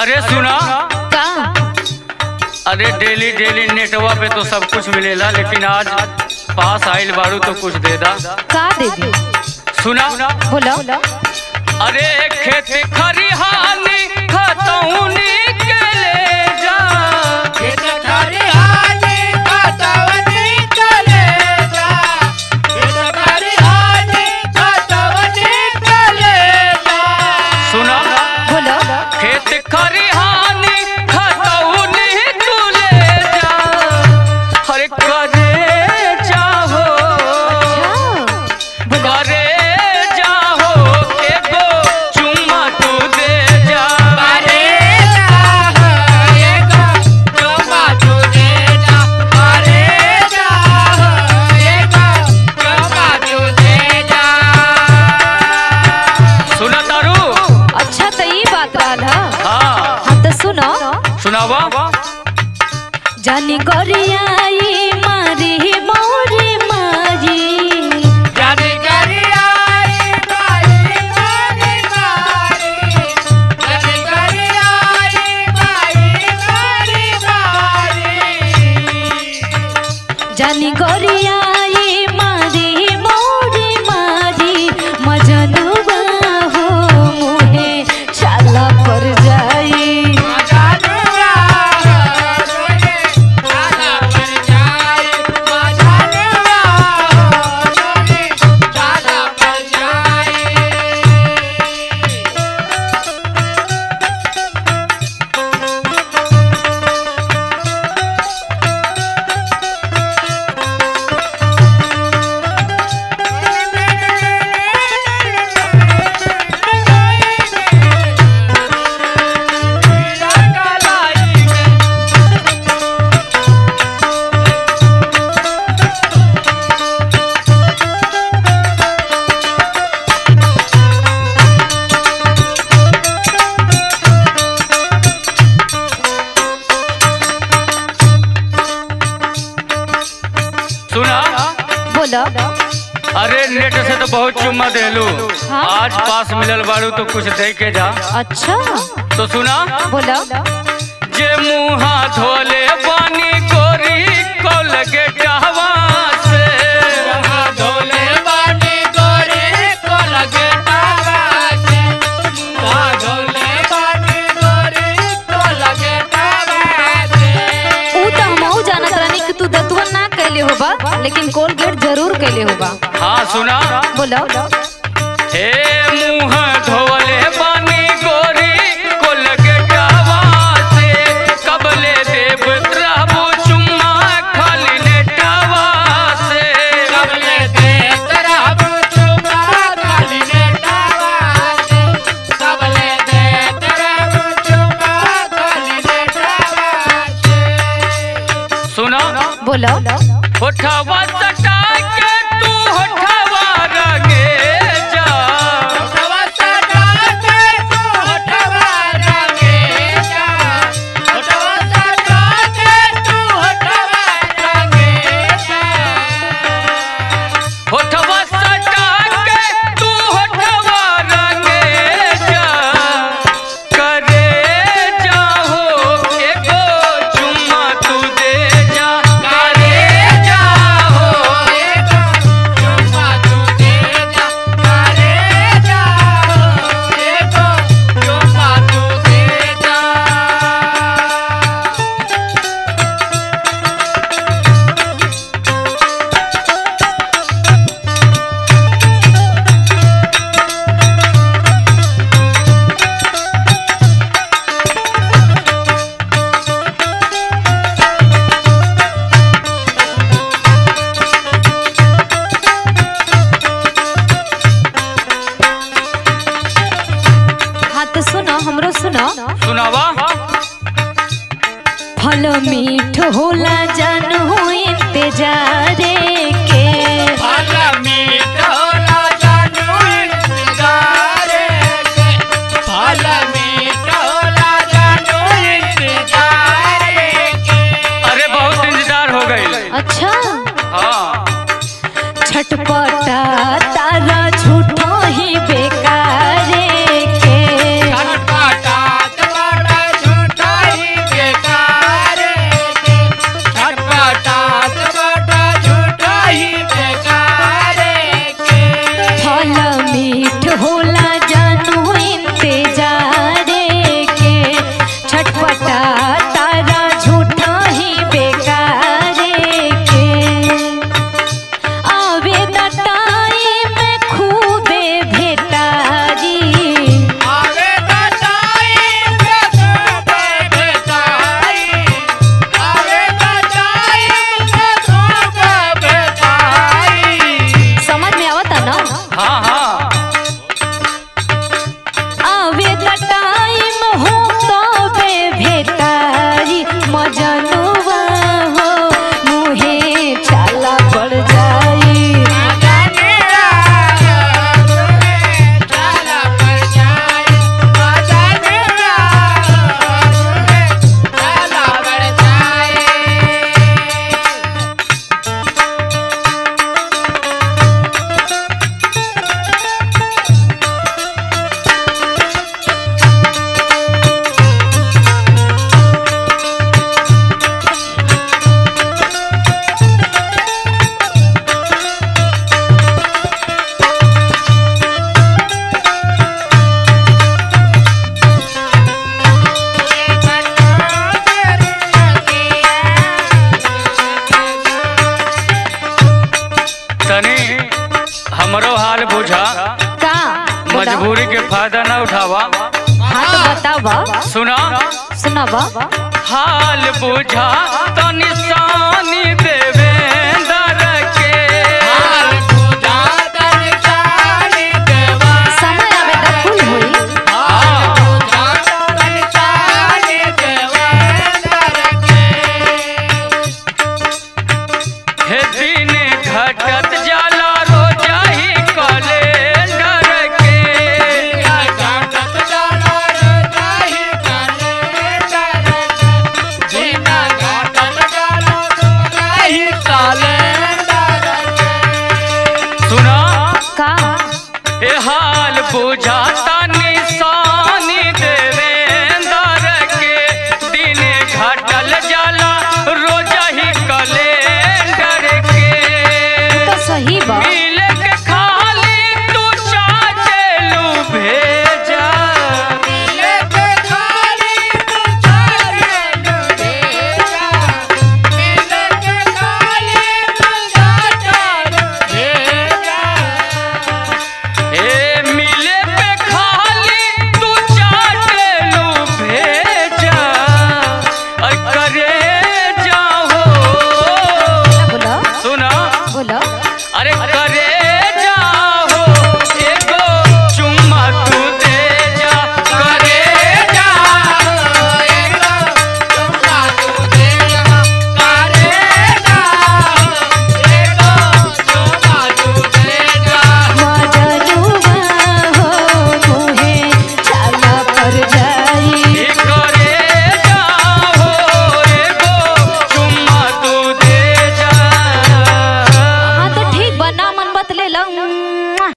अरे सुना का? अरे डेली डेली नेटवा पे तो सब कुछ मिलेला, लेकिन आज पास आइल बारू तो कुछ दे दा। का दे दे? सुना बोलो। अरे खेत खरिहानी खतौनी के ले जा, खेत खरिहानी खतौनी के ले जा, खेत खरिहानी खतौनी के ले जा। सुना बोलो। खेत खरिहानी खतौनी तू ले जा, अरे करे जाहो करे जाहो एगो चुम्मा तू दे जा। अरे जाहो एगो चुम्मा तू दे जा, अरे जाहो एगो चुम्मा तू दे जा। सुना तारू? अच्छा तो ये बात रहल ह। हाँ हाँ तो सुनो। सुनावा। जानी गोरियाई मारी मोरे मारी, जानी गरियाई बाई मारी मारी, जानी गरियाई बाई मारी मारी। जानी गोरियाई मारी मोरे मारी, मजनुआ हो मुहे छाला पर जाई। मजानुआ मुझे छाला पर जाए, मजानुआ मुझे छाला पर जाए। सुना बोलो। अरे नेट से तो बहुत चुम्मा देलू, हाँ? आज पास मिलल बारू तो कुछ दे के जा। अच्छा तो सुना बोलो। जे मुहा धोले पानी गोरी को लगे टहवा से, धोले बानी गोरी को लगे टावासे, धोले बानी गोरी को लगे टावासे। ऊ तो हमहू जानत रहनी कि तू दतुआ ना कैले होबा, लेकिन कोलगेट जरूर कैले होबा। हाँ सुना बोलो। हे मुहा धोले पानी गोरी को लगे टहवा से, कबले देव प्रभु चुम्मा खाली नेटवा से। कबले दे तेरा चुम्मा खाली ने टावासे, कबले दे तेरा चुम्मा खाली ने टावासे। सुना बोलो। होठवा सटा के तू होठवा रगे जा, होठवा सटा के तू होठवा रंगे जा, होठवा सटा के तू होठवा रंगे जा। होठवा सटा के तू होठवा रगे जा, करे जाहो एगो चुम्मा तू दे जा। करे जाहो एगो चुम्मा तू दे जा, करे जाहो एगो चुम्मा तू दे जा। हाँ तो सुनो, हमरो सुनो। सुनावा। फल मीठ होला जानू इंतजारे के, फल मीठ होला जानू इंतजारे के, फल मीठ होला जानू इंतजारे के। अरे बहुत इंतजार हो गई। अच्छा हाँ छटपटा तारा झूठो ही बेकारे के। छटपटा ज्यादा ना उठावा। हाँ तो बतावा। सुना सुनावा। हाल बुझा तो निशानी